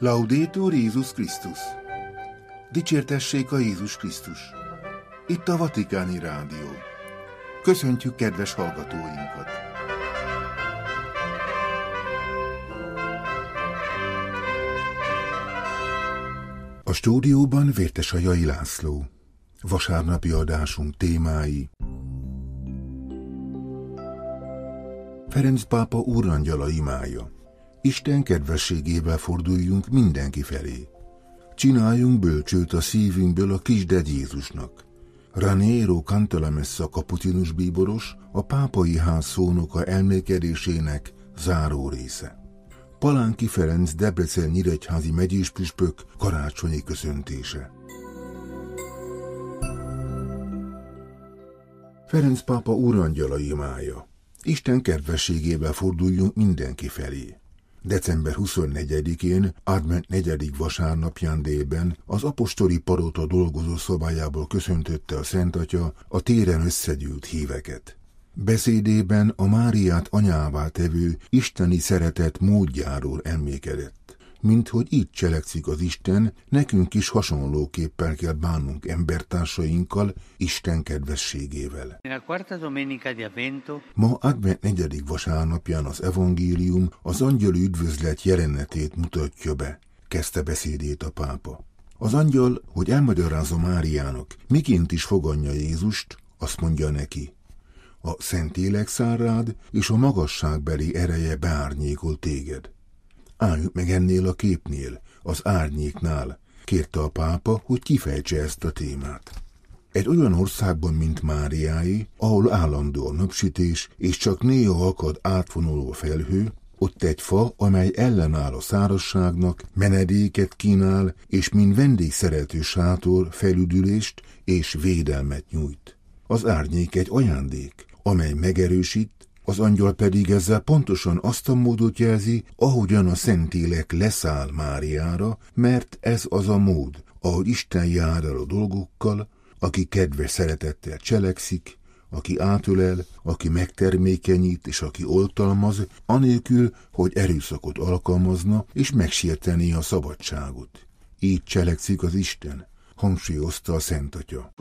Laudetur Jézus Krisztus! Dicsértessék a Jézus Krisztus! Itt a Vatikáni Rádió. Köszöntjük kedves hallgatóinkat! A stúdióban Vértesajai László. Vasárnapi adásunk témái: Ferenc pápa úrangyala imája. Isten kedvességével forduljunk mindenki felé. Csináljunk bölcsőt a szívünkből a kisded Jézusnak. Raniero Cantalamessa kapucinus bíboros, a pápai ház szónoka elmélkedésének záró része. Palánki Ferenc Debrecen-Nyíregyházi megyéspüspök karácsonyi köszöntése. Ferenc pápa úrangyala imája. Isten kedvességével forduljunk mindenki felé. December 24-én, advent 4. vasárnapján délben az apostoli palota dolgozó szobájából köszöntötte a Szent Atya a téren összegyűlt híveket. Beszédében a Máriát anyává tevő isteni szeretet módjáról emlékedett. Minthogy így cselekszik az Isten, nekünk is hasonlóképpen kell bánnunk embertársainkkal, Isten kedvességével. Ma advent 4. vasárnapján az evangélium az angyali üdvözlet jelenetét mutatja be, kezdte beszédét a pápa. Az angyal, hogy elmagyarázza Máriának, miként is fogadja Jézust, azt mondja neki: a Szentlélek száll rád, és a magasságbeli ereje beárnyékol téged. Álljunk meg ennél a képnél, az árnyéknál, kérte a pápa, hogy kifejtse ezt a témát. Egy olyan országban, mint Máriái, ahol állandó a napsütés, és csak néha akad átvonuló felhő, ott egy fa, amely ellenáll a szárazságnak, menedéket kínál, és mint vendégszerető sátor felüdülést és védelmet nyújt. Az árnyék egy ajándék, amely megerősít, az angyal pedig ezzel pontosan azt a módot jelzi, ahogyan a Szentlélek leszáll Máriára, mert ez az a mód, ahogy Isten jár el a dolgokkal, aki kedves szeretettel cselekszik, aki átölel, aki megtermékenyít és aki oltalmaz, anélkül, hogy erőszakot alkalmazna és megsértené a szabadságot. Így cselekszik az Isten, hangsúlyozta a Szent Atya.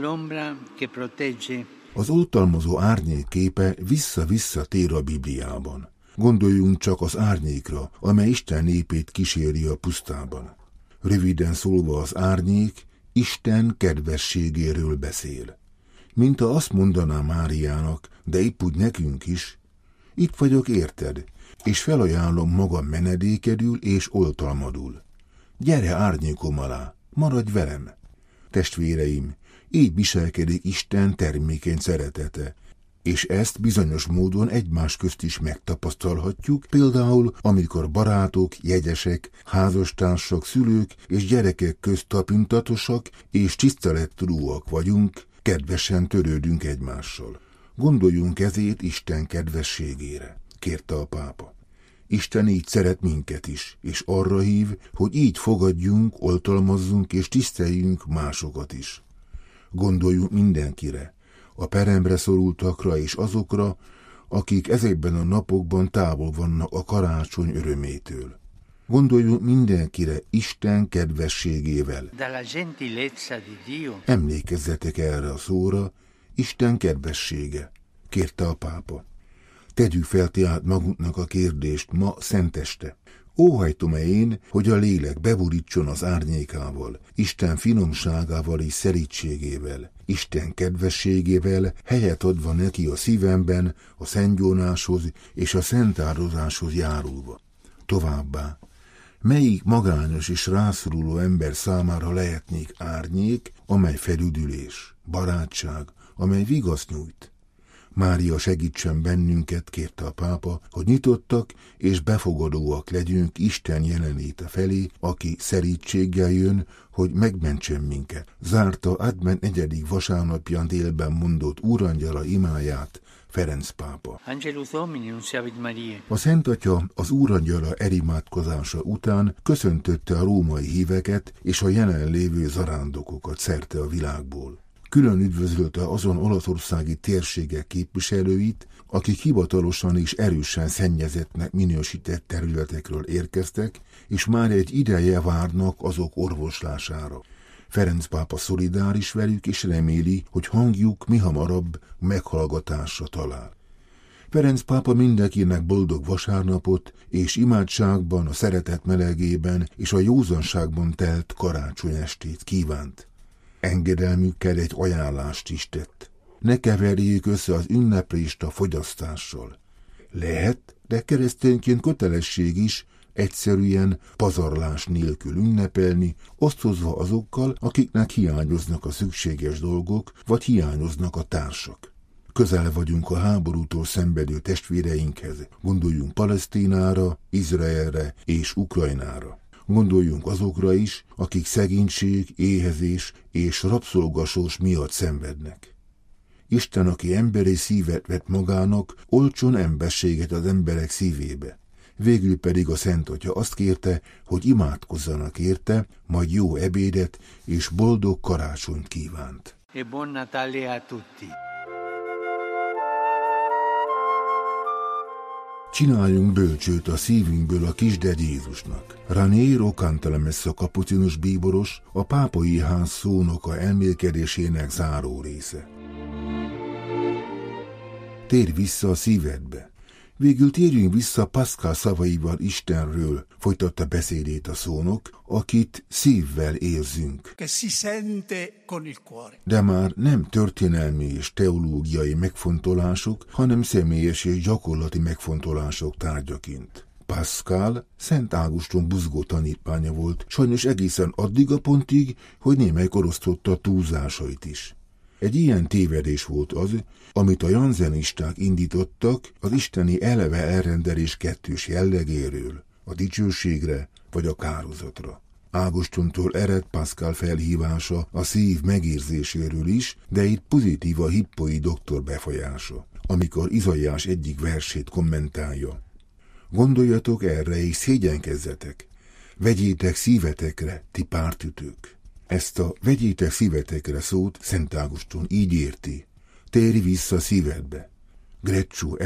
Az oltalmazó árnyék képe vissza-vissza tér a Bibliában. Gondoljunk csak az árnyékra, amely Isten népét kíséri a pusztában. Röviden szólva az árnyék Isten kedvességéről beszél. Mintha azt mondaná Máriának, de épp úgy nekünk is: itt vagyok érted, és felajánlom magam menedékedül és oltalmadul. Gyere árnyékom alá, maradj velem. Testvéreim, így viselkedik Isten termékeny szeretete, és ezt bizonyos módon egymás közt is megtapasztalhatjuk, például amikor barátok, jegyesek, házastársak, szülők és gyerekek közt tapintatosak és tisztelettudóak vagyunk, kedvesen törődünk egymással. Gondoljunk ezért Isten kedvességére, kérte a pápa. Isten így szeret minket is, és arra hív, hogy így fogadjunk, oltalmazzunk és tiszteljünk másokat is. Gondoljunk mindenkire, a peremre szorultakra és azokra, akik ezekben a napokban távol vannak a karácsony örömétől. Gondoljunk mindenkire Isten kedvességével. Emlékezzetek erre a szóra, Isten kedvessége, kérte a pápa. Tegyük fel tehát magunknak a kérdést ma szenteste. Óhajtom-e én, hogy a lélek beborítson az árnyékával, Isten finomságával és szelídségével, Isten kedvességével, helyet adva neki a szívemben, a szentgyónáshoz és a szentáldozáshoz járulva. Továbbá, melyik magányos és rászoruló ember számára lehetnék árnyék, amely felüdülés, barátság, amely vigaszt nyújt? Mária segítsen bennünket, kérte a pápa, hogy nyitottak és befogadóak legyünk Isten jelenléte felé, aki szelídséggel jön, hogy megmentsen minket. Zárta advent 4. vasárnapján délben mondott úrangyala imáját Ferenc pápa. A Szent Atya az úrangyala elimádkozása után köszöntötte a római híveket és a jelenlévő zarándokokat szerte a világból. Külön üdvözölte azon olaszországi térségek képviselőit, akik hivatalosan és erősen szennyezettnek minősített területekről érkeztek, és már egy ideje várnak azok orvoslására. Ferenc pápa szolidáris velük, és reméli, hogy hangjuk mihamarabb meghallgatásra talál. Ferenc pápa mindenkinek boldog vasárnapot, és imádságban, a szeretet melegében és a józanságban telt karácsonyestét kívánt. Engedelmükkel egy ajánlást is tett. Ne keverjék össze az ünneplést a fogyasztással. Lehet, de keresztényként kötelesség is egyszerűen pazarlás nélkül ünnepelni, osztozva azokkal, akiknek hiányoznak a szükséges dolgok, vagy hiányoznak a társak. Közel vagyunk a háborútól szenvedő testvéreinkhez, gondoljunk Palesztinára, Izraelre és Ukrajnára. Gondoljunk azokra is, akik szegénység, éhezés és rabszolgasors miatt szenvednek. Isten, aki emberi szívet vett magának, olcson emberséget az emberek szívébe. Végül pedig a Szent Atya azt kérte, hogy imádkozzanak érte, majd jó ebédet és boldog karácsonyt kívánt. E buon Natale a tutti! Csináljunk bölcsőt a szívünkből a kisded Jézusnak. Raniero Cantalamessa kapucinus bíboros, a pápai ház szónoka elmélkedésének záró része. Térj vissza a szívedbe. Végül térjünk vissza Pascal szavaival Istenről, folytatta beszédét a szónok, akit szívvel érzünk. De már nem történelmi és teológiai megfontolások, hanem személyes és gyakorlati megfontolások tárgyaként. Pascal Szent Ágoston buzgó tanítványa volt, sajnos egészen addig a pontig, hogy némelyikor osztotta túlzásait is. Egy ilyen tévedés volt az, amit a janzenisták indítottak az isteni eleve elrendelés kettős jellegéről, a dicsőségre vagy a kározatra. Ágostontól ered Pascal felhívása a szív megérzéséről is, de itt pozitív a hippoi doktor befolyása, amikor Izaiás egyik versét kommentálja. Gondoljatok erre és szégyenkezzetek, vegyétek szívetekre, ti pártütők. Ezt a vegyétek szívetekre szót Szent Ágoston így érti. Térj vissza szívedbe. Greccio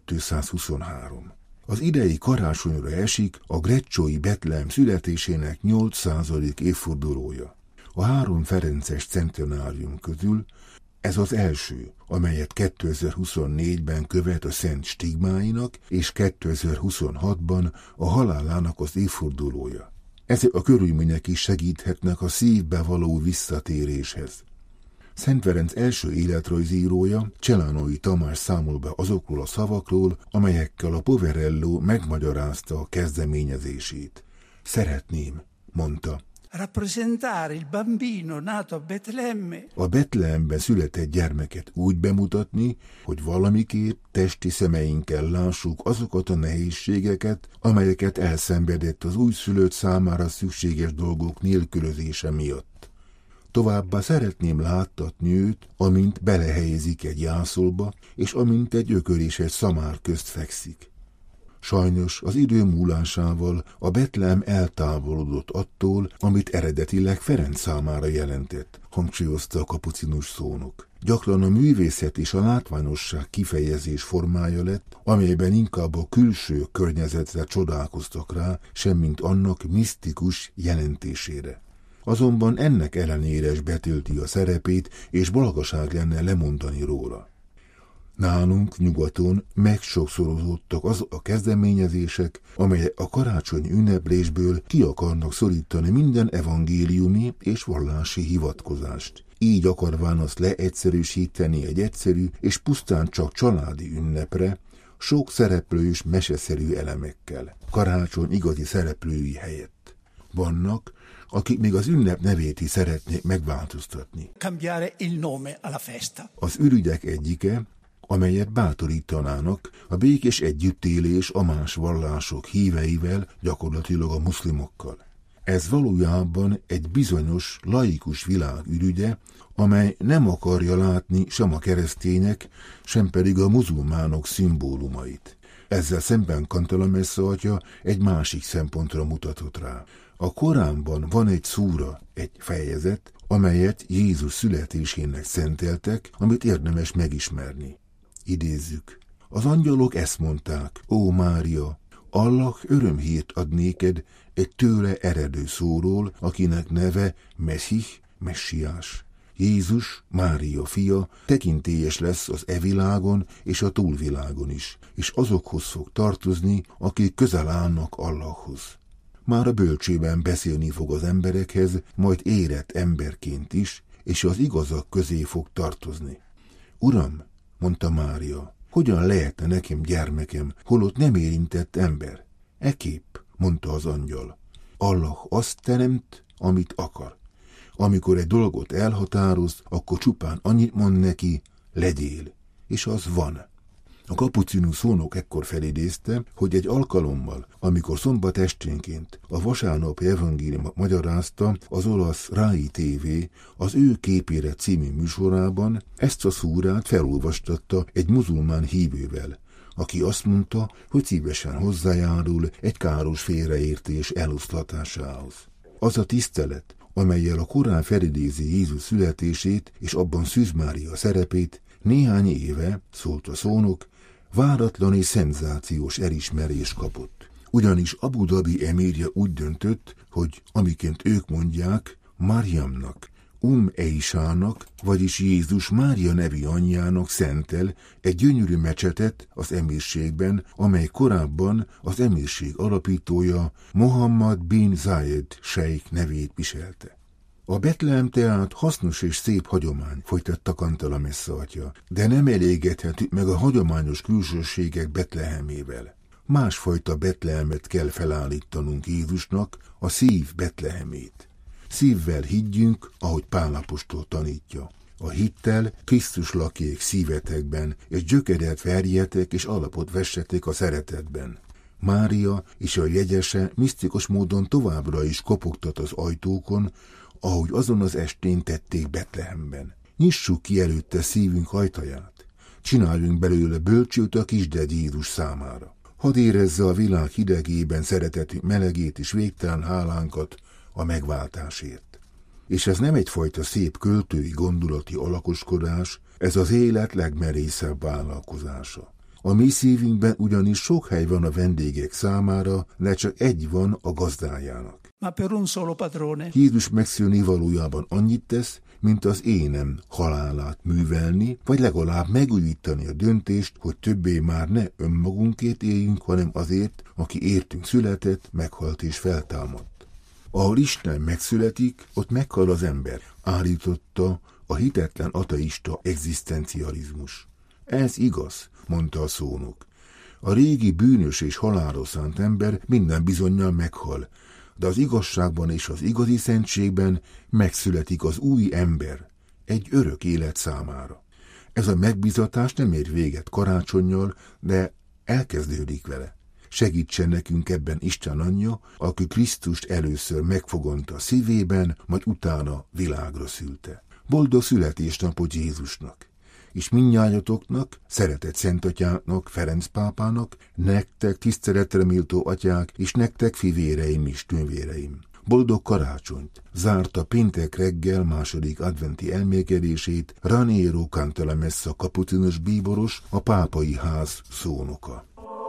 1223. Az idei karácsonyra esik a grecciói Betlehem születésének 800. évfordulója. A 3 ferences centenárium közül ez az első, amelyet 2024-ben követ a szent stigmáinak, és 2026-ban a halálának az évfordulója. Ezek a körülmények is segíthetnek a szívbe való visszatéréshez. Szent Ferenc első életrajzírója, Celánói Tamás számol be azokról a szavakról, amelyekkel a Poverello megmagyarázta a kezdeményezését. Szeretném, mondta, rappresentare il bambino nato a Betlemme. A Betlehemben született gyermeket úgy bemutatni, hogy valamiképp testi szemeinkkel lássuk azokat a nehézségeket, amelyeket elszenvedett az újszülött számára szükséges dolgok nélkülözése miatt. Továbbá szeretném láttatni őt, amint belehelyezik egy jászolba, és amint egy ökör és egy szamár közt fekszik. Sajnos az idő múlásával a Betlehem eltávolodott attól, amit eredetileg Ferenc számára jelentett, hangsúlyozta a kapucinus szónok. Gyakran a művészet és a látványosság kifejezés formája lett, amelyben inkább a külső környezetre csodálkoztak rá, semmint annak misztikus jelentésére. Azonban ennek ellenére is betölti a szerepét, és balgaság lenne lemondani róla. Nálunk nyugaton megsokszorozottak az a kezdeményezések, amelyek a karácsony ünneplésből ki akarnak szorítani minden evangéliumi és vallási hivatkozást. Így akarván azt leegyszerűsíteni egy egyszerű és pusztán csak családi ünnepre, sok szereplős meseszerű elemekkel, karácsony igazi szereplői helyett. Vannak, akik még az ünnep nevét is szeretnék megváltoztatni. Cambiare il nome alla festa. Az ürügyek egyike, amelyet bátorítanának a békés együttélés a más vallások híveivel, gyakorlatilag a muszlimokkal. Ez valójában egy bizonyos, laikus világ ürügye, amely nem akarja látni sem a keresztények, sem pedig a muzulmánok szimbólumait. Ezzel szemben Cantalamessa atya egy másik szempontra mutatott rá. A Koránban van egy szúra, egy fejezet, amelyet Jézus születésének szenteltek, amit érdemes megismerni. Idézzük. Az angyalok ezt mondták: Ó Mária, Allah örömhírt ad néked egy tőle eredő szóról, akinek neve Mesih, Messiás. Jézus, Mária fia, tekintélyes lesz az világon és a túlvilágon is, és azokhoz fog tartozni, akik közel állnak Allahhoz. Már a bölcsőben beszélni fog az emberekhez, majd érett emberként is, és az igazak közé fog tartozni. Uram, mondta Mária, hogyan lehetne nekem gyermekem, holott nem érintett ember? Ekképp, mondta az angyal. Allah azt teremt, amit akar. Amikor egy dolgot elhatároz, akkor csupán annyit mond neki, legyél, és az van. A kapucinus szónok ekkor felidézte, hogy egy alkalommal, amikor szombat esténként a vasárnapi evangéliumot magyarázta az olasz Rai TV az ő képére című műsorában, ezt a szúrát felolvastatta egy muzulmán hívővel, aki azt mondta, hogy szívesen hozzájárul egy káros félreértés eloszlatásához. Az a tisztelet, amellyel a Korán felidézi Jézus születését és abban Szűz Mária szerepét, néhány éve, szólt a szónok, váratlan és szenzációs elismerést kapott. Ugyanis Abu Dhabi emírje úgy döntött, hogy amiként ők mondják, Mariamnak, Eisának, vagyis Jézus Mária nevi anyjának szentel egy gyönyörű mecsetet az emírségben, amely korábban az emírség alapítója Mohammed bin Zayed Sheikh nevét viselte. A Betlehem tehát hasznos és szép hagyomány, folytatta Cantalamessa atya, de nem elégedhetünk meg a hagyományos külsőségek Betlehemével. Másfajta Betlehemet kell felállítanunk Jézusnak, a szív Betlehemét. Szívvel higgyünk, ahogy Pál apostol tanítja. A hittel Krisztus lakjék szívetekben, és gyökeret verjetek, és alapot vessetek a szeretetben. Mária és a jegyese misztikus módon továbbra is kopogtat az ajtókon, ahogy azon az estén tették Betlehemben. Nyissuk ki előtte szívünk ajtaját. Csináljunk belőle bölcsőt a kisded Jézus számára. Hadd érezze a világ hidegében szeretetünk melegét és végtelen hálánkat a megváltásért. És ez nem egyfajta szép költői gondolati alakoskodás, ez az élet legmerészebb vállalkozása. A mi szívünkben ugyanis sok hely van a vendégek számára, de csak egy van a gazdájának. Ma per un solo padrone. Jézus megszülni valójában annyit tesz, mint az énem halálát művelni, vagy legalább megújítani a döntést, hogy többé már ne önmagunkért éljünk, hanem azért, aki értünk született, meghalt és feltámadt. Ahol Isten megszületik, ott meghal az ember, állította a hitetlen ateista egzisztencializmus. Ez igaz, mondta a szónok. A régi bűnös és halálra szánt ember minden bizonnyal meghal, de az igazságban és az igazi szentségben megszületik az új ember, egy örök élet számára. Ez a megbizatás nem ér véget karácsonnyal, de elkezdődik vele. Segítsen nekünk ebben Isten anyja, aki Krisztust először megfogonta szívében, majd utána világra szülte. Boldog születésnapot Jézusnak! És mindnyájatoknak, szeretett szentatyáknak, Ferenc pápának, nektek tiszteletre méltó atyák, és nektek fivéreim és tővéreim. Boldog karácsonyt! Zárta péntek reggel második adventi elmélkedését Raniero Cantalamessa kapucinus bíboros, a pápai ház szónoka.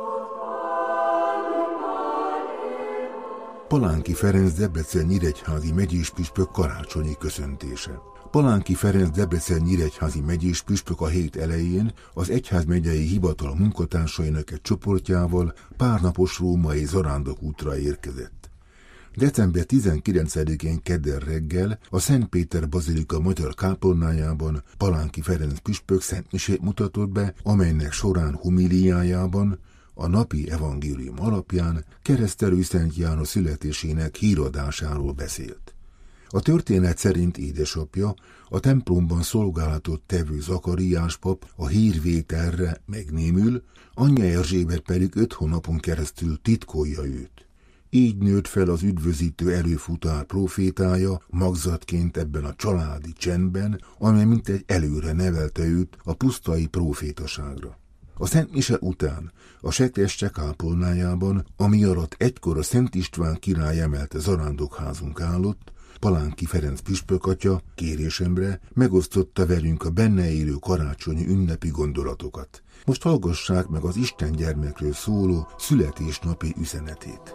Palánki Ferenc Debrecen nyíregyházi megyéspüspök karácsonyi köszöntése. Palánki Ferenc Debrecen nyíregyházi megyéspüspök a hét elején az egyházmegyei hivatal munkatársainak egy csoportjával párnapos római zarándokútra érkezett. December 19-én kedden reggel a Szent Péter Bazilika magyar kápolnájában Palánki Ferenc püspök szentmisét mutatott be, amelynek során homiliájában a napi evangélium alapján Keresztelő Szent János születésének híradásáról beszélt. A történet szerint édesapja, a templomban szolgálatot tevő Zakariás pap a hírvételre megnémül, anyja Erzsébet pedig 5 hónapon keresztül titkolja őt. Így nőtt fel az üdvözítő előfutár prófétája magzatként ebben a családi csendben, amely mintegy előre nevelte őt a pusztai prófétaságra. A Szent Mise után a sekrestye kápolnájában, ami alatt egykor a Szent István király emelte zarándokházunk állott, Palánki Ferenc püspök atya kérésemre megosztotta velünk a benne élő karácsonyi ünnepi gondolatokat. Most hallgassák meg az Isten gyermekről szóló születésnapi üzenetét.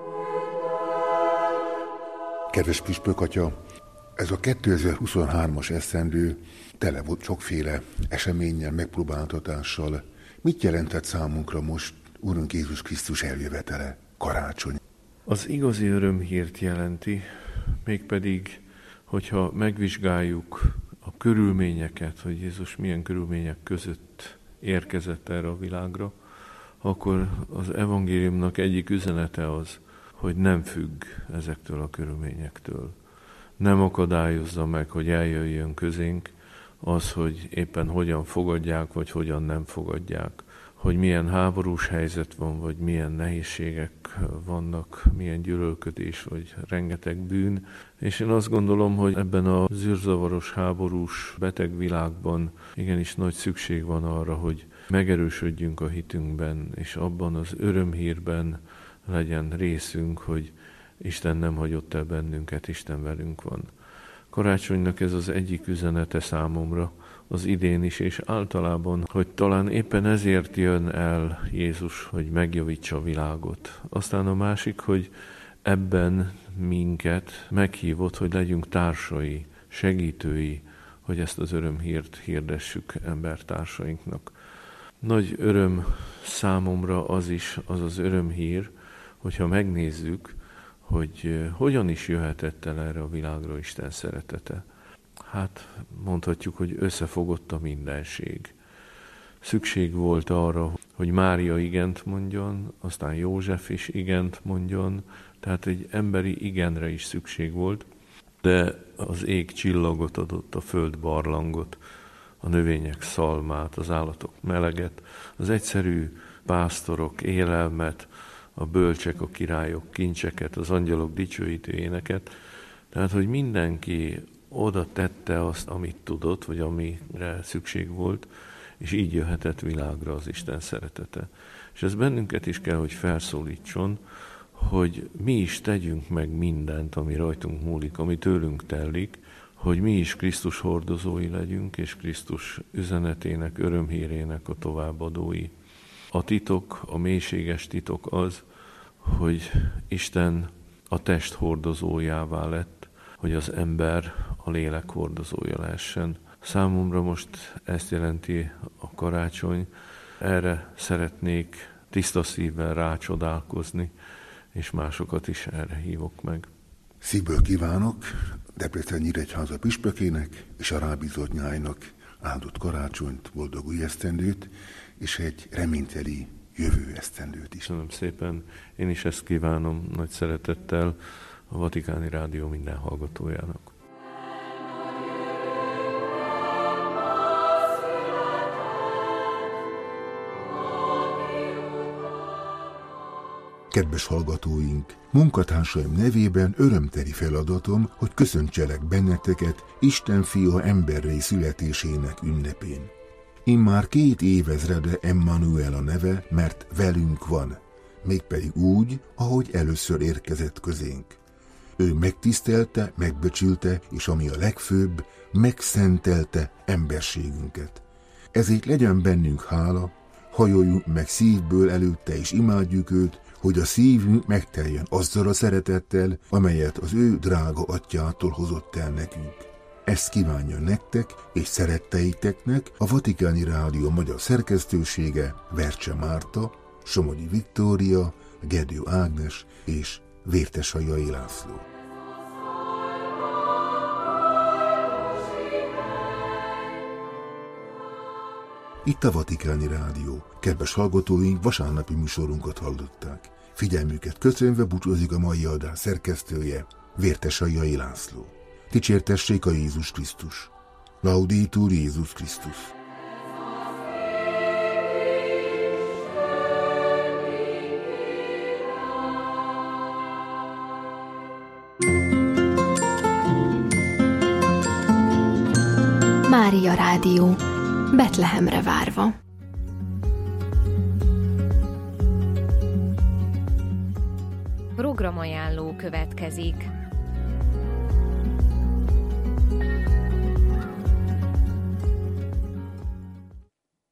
Kedves püspök atya, ez a 2023-as esztendő tele volt sokféle eseménnyel, megpróbáltatással. Mit jelentett számunkra most Urunk Jézus Krisztus eljövetele, karácsony? Az igazi örömhírt jelenti, mégpedig, hogyha megvizsgáljuk a körülményeket, hogy Jézus milyen körülmények között érkezett erre a világra, akkor az evangéliumnak egyik üzenete az, hogy nem függ ezektől a körülményektől. Nem akadályozza meg, hogy eljöjjön közénk az, hogy éppen hogyan fogadják, vagy hogyan nem fogadják. Hogy milyen háborús helyzet van, vagy milyen nehézségek vannak, milyen gyűlölködés, vagy rengeteg bűn. És én azt gondolom, hogy ebben a zűrzavaros, háborús, beteg világban igenis nagy szükség van arra, hogy megerősödjünk a hitünkben, és abban az örömhírben legyen részünk, hogy Isten nem hagyott el bennünket, Isten velünk van. Karácsonynak ez az egyik üzenete számomra, az idén is, és általában, hogy talán éppen ezért jön el Jézus, hogy megjavítsa a világot. Aztán a másik, hogy ebben minket meghívott, hogy legyünk társai, segítői, hogy ezt az örömhírt hirdessük embertársainknak. Nagy öröm számomra az is, az az örömhír, hogyha megnézzük, hogy hogyan is jöhetett el erre a világra Isten szeretete. Hát mondhatjuk, hogy összefogott a mindenség. Szükség volt arra, hogy Mária igent mondjon, aztán József is igent mondjon, tehát egy emberi igenre is szükség volt, de az ég csillagot adott, a föld barlangot, a növények szalmát, az állatok meleget, az egyszerű pásztorok élelmet, a bölcsek, a királyok kincseket, az angyalok dicsőítő éneket. Tehát, hogy mindenki oda tette azt, amit tudott, vagy amire szükség volt, és így jöhetett világra az Isten szeretete. És ez bennünket is kell, hogy felszólítson, hogy mi is tegyünk meg mindent, ami rajtunk múlik, ami tőlünk telik, hogy mi is Krisztus hordozói legyünk, és Krisztus üzenetének, örömhírének a továbbadói. A titok, a mélységes titok az, hogy Isten a test hordozójává lett, hogy az ember a lélek hordozója lehessen. Számomra most ezt jelenti a karácsony, erre szeretnék tiszta szívvel rácsodálkozni, és másokat is erre hívok meg. Szívből kívánok Debrecen Nyíregyháza püspökének és a rábízott nyájnak áldott karácsonyt, boldog új esztendőt, és egy reményteli jövő esztendőt is. Köszönöm szépen, én is ezt kívánom nagy szeretettel a Vatikáni Rádió minden hallgatójának. Kedves hallgatóink, munkatársaim nevében örömteli feladatom, hogy köszöntselek benneteket Isten fia emberré születésének ünnepén. Immár 2 évezrede Emmanuel a neve, mert velünk van, mégpedig úgy, ahogy először érkezett közénk. Ő megtisztelte, megbecsülte, és ami a legfőbb, megszentelte emberségünket. Ezért legyen bennünk hála, hajoljunk meg szívből előtte és imádjuk őt, hogy a szívünk megteljen azzal a szeretettel, amelyet az ő drága atyától hozott el nekünk. Ezt kívánja nektek és szeretteiteknek a Vatikáni Rádió magyar szerkesztősége, Vercse Márta, Somogyi Viktória, Gedő Ágnes és Vértesajai László. Itt a Vatikáni Rádió. Kedves hallgatóink, vasárnapi műsorunkat hallották. Figyelmüket köszönve búcsúzik a mai adás szerkesztője, Vértesajai László. Dicsértessék a Jézus Krisztus. Laudetur Jézus Krisztus. Mária Rádió. Betlehemre várva. Programajánló következik.